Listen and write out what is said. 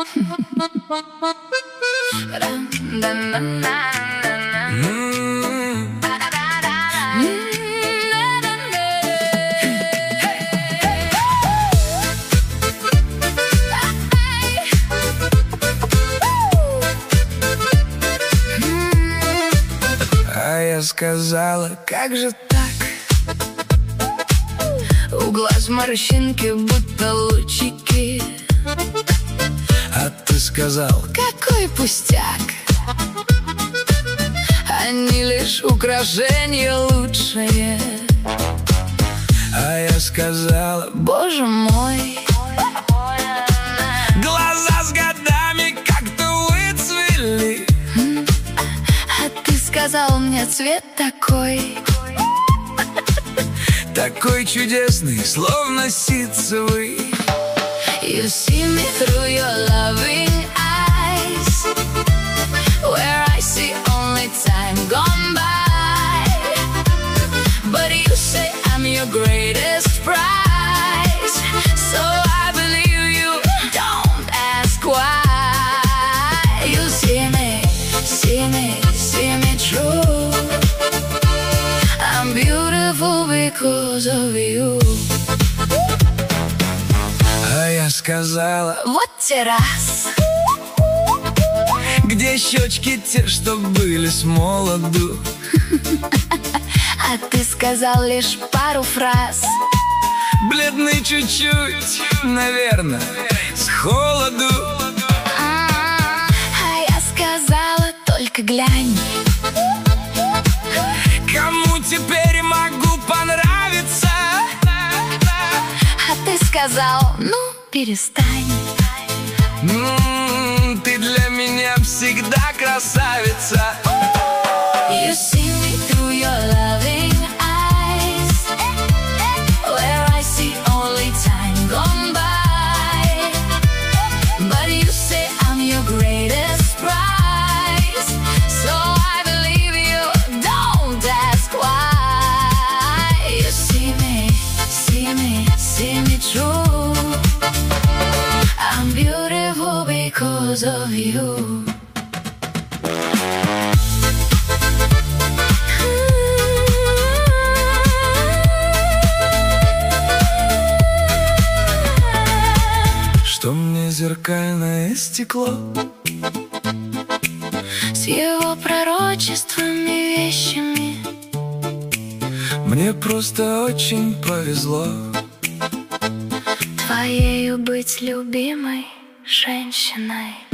А я сказала, как же так? У глаз морщинки, будто лучики. А ты сказал, какой пустяк, они лишь украшения лучшие. А я сказала, боже мой, глаза с годами как-то выцвели. А ты сказал мне, цвет такой, такой чудесный, словно ситцевый. You see me through your loving eyes, where I see only time gone by. But you say I'm your greatest prize, so I believe you, don't ask why. You see me, see me, see me true. I'm beautiful because of you. А я сказала, вот террас, где щечки те, что были с молоду. А ты сказал лишь пару фраз, бледный чуть-чуть, наверное, с холоду. А я сказала, только глянь, кому теперь могу понравиться. А ты сказал, ну, перестань. Ты для меня всегда красавица. You see me through your loving eyes, where I see only time gone by. But you say I'm your greatest prize, so I believe you, don't ask why. You see me, see me, see me true. I'm beautiful because of you. Что мне зеркальное стекло с его пророчествами, вещами. Мне просто очень повезло твоею быть любимой женщиной.